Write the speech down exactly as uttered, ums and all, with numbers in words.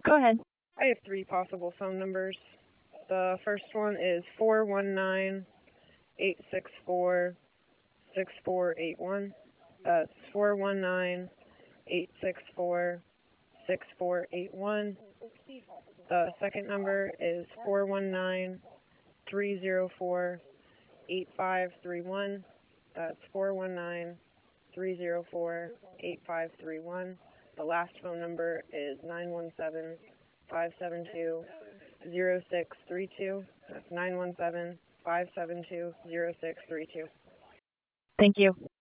Go ahead. I have three possible phone numbers. The first one is four one nine, eight six four, six four eight one. That's four one nine, eight six four, six four eight one. The second number is four one nine, three zero four, eight five three one. That's four one nine, three zero four, eight five three one. The last phone number is nine one seven, five seven two, zero six three two. That's nine one seven, five seven two, zero six three two. Thank you.